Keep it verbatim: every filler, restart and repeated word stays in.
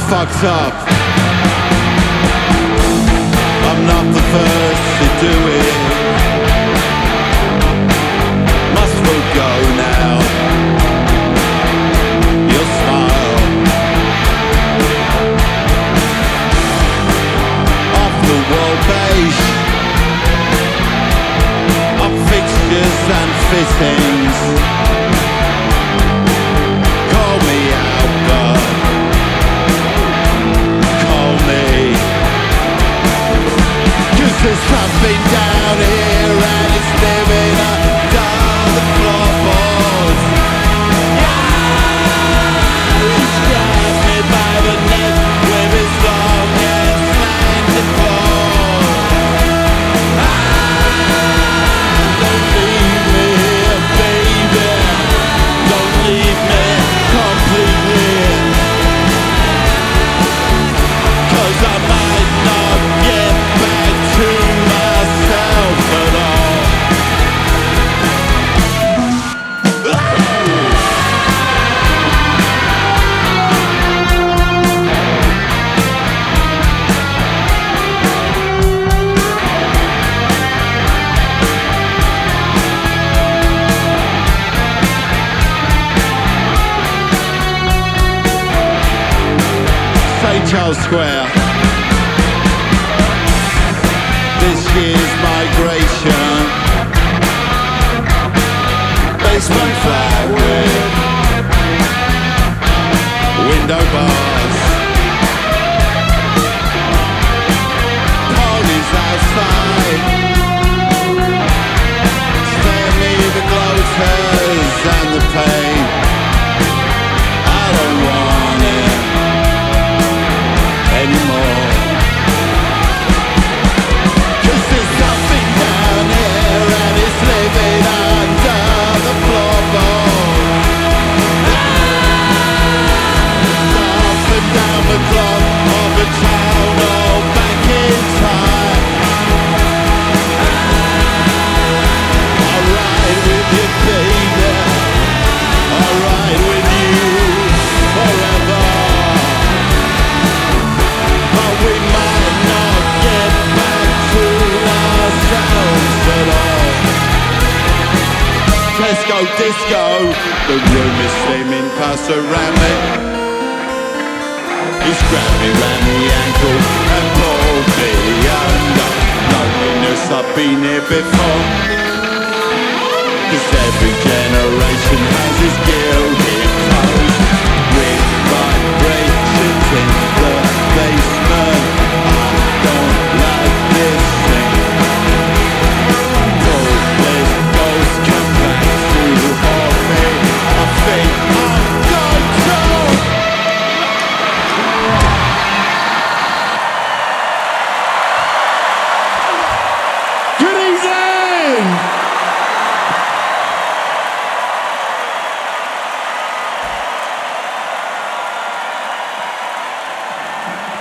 fucked up. I'm not the first to do it. Must we go now? Your smile off the wall beige, of fixtures and fittings. Call me out, but call me, 'cause there's something down here and it's living under the floorboards. Yeah, he's grabbed me by the neck with his long and slanted claws. Ah, don't leave me here, baby. Don't leave me completely, 'cause I might not get back to myself at all. Saint Charles Square, this year's migration. Basement flat with window bars. Parties outside, spare me the gloaters and the pain. I don't want it anymore, 'cause there's something down here and it's living under the floorboard. Up and down the clock of a town all back in time. I'll ride with you, baby. I'll ride with you forever. But we might not get back to ourselves at all. Let's go disco. The room is steaming panoramic. He's grabbed me round the ankle and pulled me under. Loneliness, I've been here before, 'cause every generation has its guilty